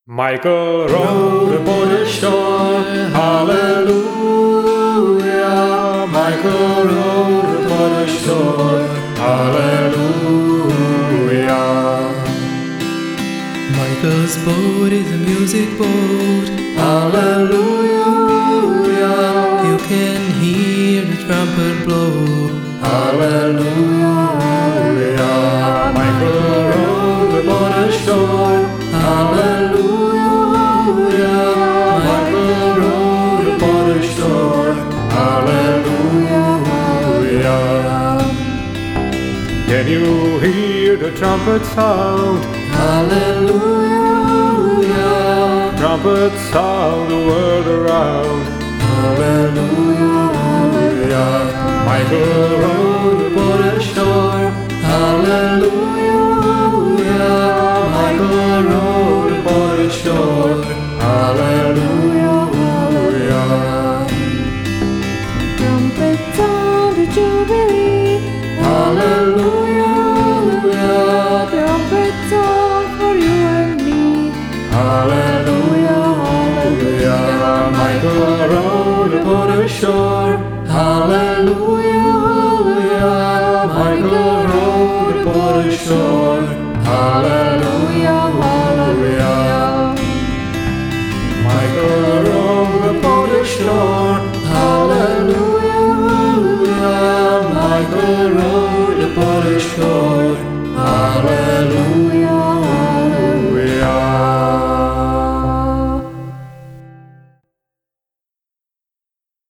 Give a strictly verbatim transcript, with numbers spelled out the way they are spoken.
Michael rode upon the shore, hallelujah. Michael rode upon the shore, hallelujah. Michael's boat is a music boat, hallelujah. you can hear the trumpet blow, hallelujah. Michael rode upon the shore, hallelujah. Michael rode upon the shore, hallelujah. Can you hear the trumpet sound? hallelujah, Trumpet sound the world around, hallelujah. Michael rode upon the shore, hallelujah. Michael rode upon the shore, hallelujah. Trumpet sound of jubilee, Hallelujah. trumpet sound for you and me, Hallelujah. Michael rode upon the shore, hallelujah. Michael rode upon the shore, hallelujah.